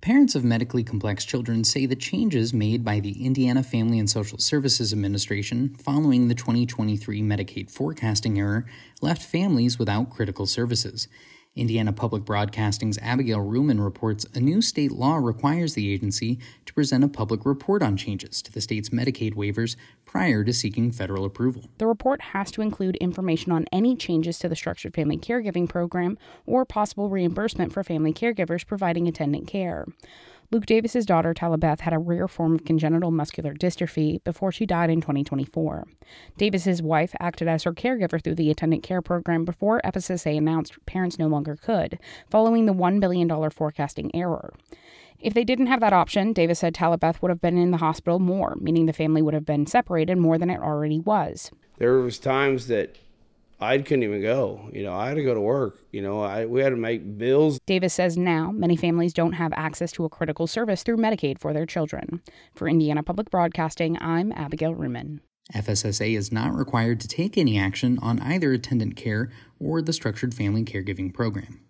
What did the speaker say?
Parents of medically complex children say the changes made by the Indiana Family and Social Services Administration following the 2023 Medicaid forecasting error left families without critical services. Indiana Public Broadcasting's Abigail Ruhlman reports a new state law requires the agency to present a public report on changes to the state's Medicaid waivers prior to seeking federal approval. The report has to include information on any changes to the Structured Family Caregiving Program or possible reimbursement for family caregivers providing attendant care. Luke Davis's daughter, Talibeth, had a rare form of congenital muscular dystrophy before she died in 2024. Davis's wife acted as her caregiver through the attendant care program before FSSA announced parents no longer could, following the $1 billion forecasting error. If they didn't have that option, Davis said Talibeth would have been in the hospital more, meaning the family would have been separated more than it already was. There was times that I couldn't even go. I had to go to work. We had to make bills. Davis says now many families don't have access to a critical service through Medicaid for their children. For Indiana Public Broadcasting, I'm Abigail Ruhlman. FSSA is not required to take any action on either attendant care or the Structured Family Caregiving Program.